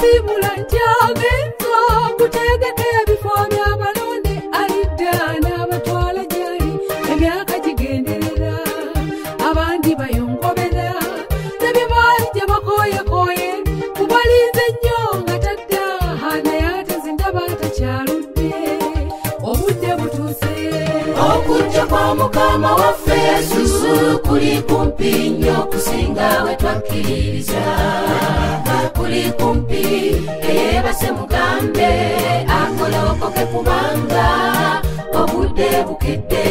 alibula ntyageza kutegeka ebifo by'abalonde alidda n'abatwala gyali emyaka gigenderera abandi bayongobera nebye bajja bakoyekoye kubalinze nnyo nga tadda naye ate zindaba takyaludde obudde butuuse okujja kwa mukama waffe Yesu kuli kumpi nnyo kusinga we twakkiririza kuli kumpi eyebase mugambe akolokoke kubanga obudde bukedde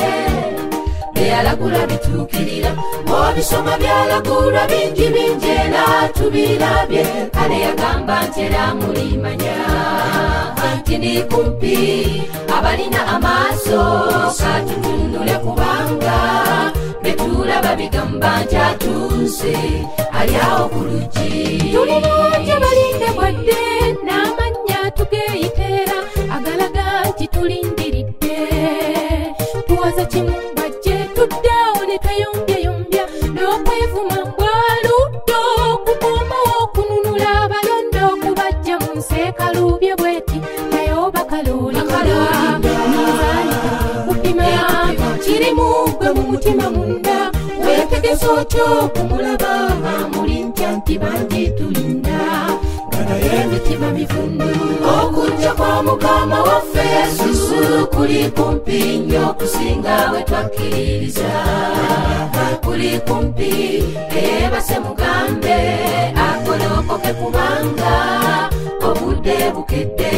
byalagula bituukirira obisoma byalagula bingi bingi era tubirabye kale yagamba nti era mulimanya nti ndi kumpi abalina amaaso katutunule kubanga betulaba bigamba nti atuuse ali awo ku luggi tulibanja balinde bwadde n'amannya tugeyiteera agalaga nti tulindiridde tuwaza kimu bajje tuddawo ne tweyombyeyombya n'okwevuma bwaluddo kukuumawo okununula abalondo okubajja mu nseekalubye bweti naye obakaloolingala nizaalika kupima kirimu gwe mu mutima munda weetegesa otyo okumulaba muli ntya nti bangi tulinda nga naye emitima mivundu okujja kwa mukama waffe Yesu kuli kumpi nnyo kusinga we twakkiririza kuli kumpi eyebase mugambe akolokoke kubanga obudde bukedde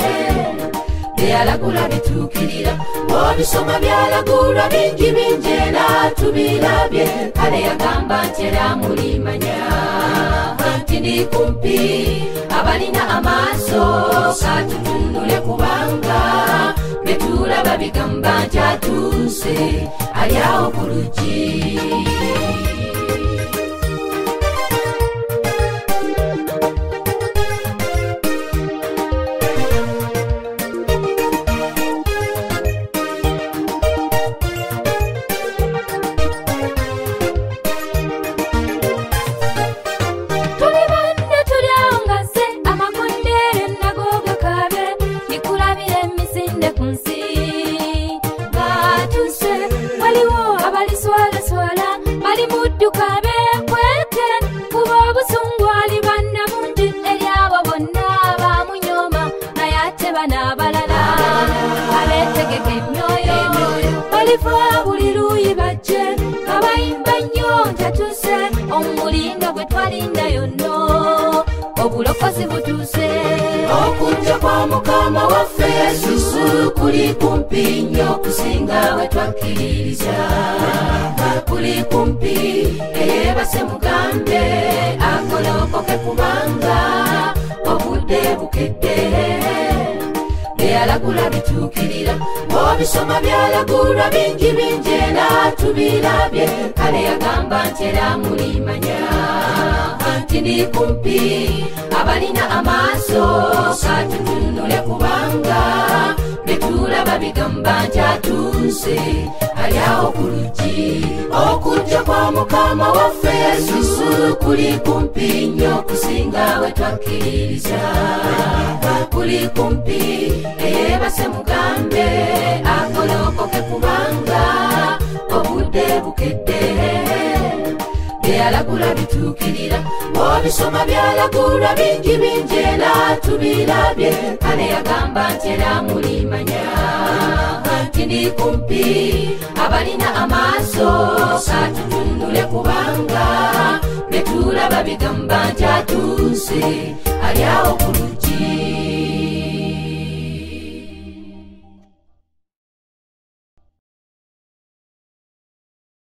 byalagula bituukirira obisoma byalagula bingi bingi era tubirabye kale yagamba nti era mulimanya nti ndi kumpi abalina amaaso katutunule kubanga betulaba bigamba nti atuuse ali awo ku luggi obulokozi butuuse okujja kwa mukama waffe Yesu kuli kumpi nnyo kusinga we twakkiririza kuli kumpi eyebase mugambe akolokoke kubanga obudde bukedde byalagula bituukirira obisoma byalagula bingi bingi era tubirabye kale yagamba nti era mulimanya nti ndi kumpi abalina amaaso katutunule kubanga betulaba bigamba nti atuuse ali awo ku luggi okujja kwa mukama waffe Yesu kuli kumpi nnyo kusinga we twakkiririza kuli kumpi eyebase mugambe akolokoke kubanga obudde bukedde byalagula bituukirira obisoma byalagula bingi bingi era tubirabye kale yagamba nti era mulimanya nti ndi kumpi abalina amaaso katutunule kubanga betulaba bigamba nti atuuse